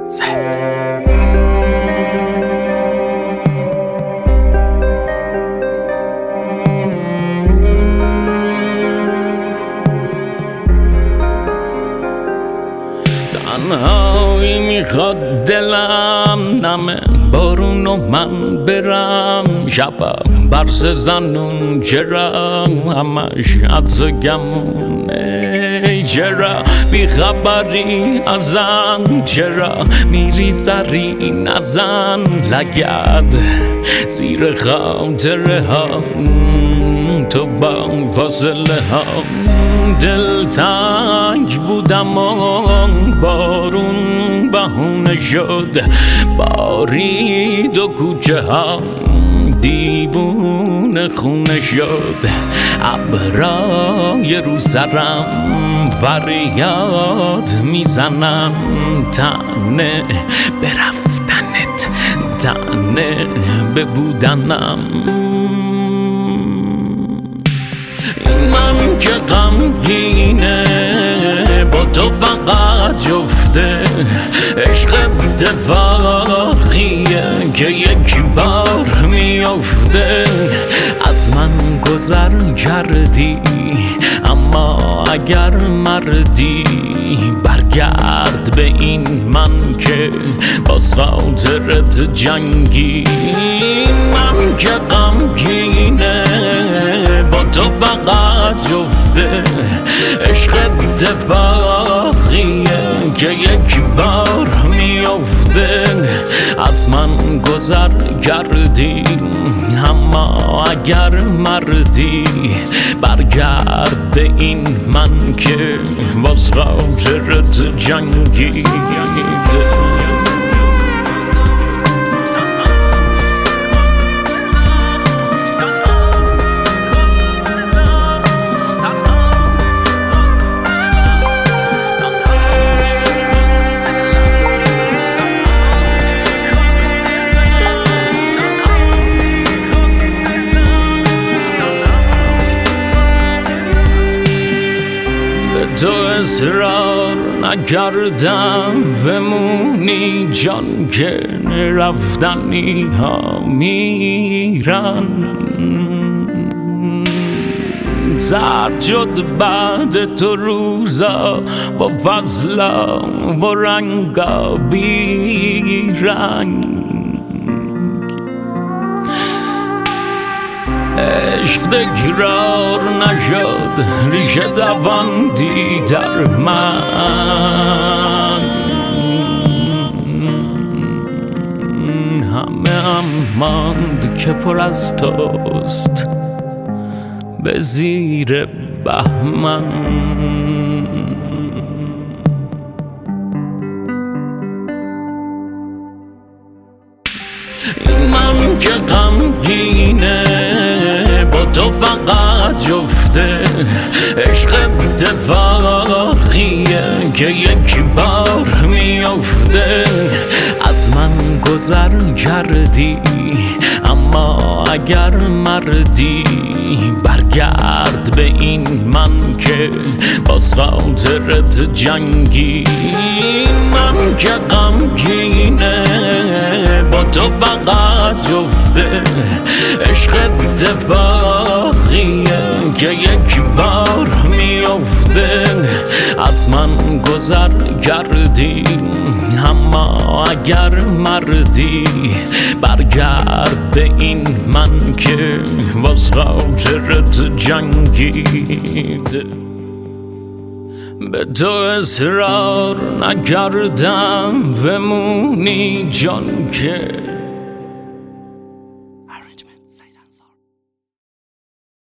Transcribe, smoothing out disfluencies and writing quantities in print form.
تنهایی میخواد دلم نمه بارون و من برم شبم برس زنون چرا همش عدس و گمونه چرا بیخبری ازم چرا میری سری نزن لگد زیر خاطره ها تو با فاصله ها دلتنگ بودم و بارون بهونه شد بارید و کوچه ها دیوونه خونه شد ابرای رو سرم فریاد میزنم تنه برفتنت تنه ببودنم من که غمگینه با تو فقط جفته عشق اتفاقیه که یک بار میافته از من گذر کردی اما اگر مردی برگرد به این من که باز خاطرت جنگی من که غمگینه با تو فقط جفته عشق اتفاقیه که یک بار میافته از من گذر کردی اما اگر مردی برگرد به این من که باز خاطرت جنگی تو اصرار نکردم بمونی جان که رفتنی ها میرن زرد شد بعد تو روزا با فضلا و رنگا بیرنگ عشق تکرار نشد ریشه دواندی در من همه هم ماند که پر از توست به زیر بهمن من که غمگینه با تو فقط جفته عشق اتفاقیه که یک بار میافته از من گذر کردی اما اگر مردی برگرد به این من که باز خاطرت جنگی من که غمگینه با تو فقط جفته عشق اتفاقیه که یک بار میافته از من گذر کردی اما اگر مردی برگرد به این من که باز خاطرت جنگید به تو اصرار نکردم بمونی جان که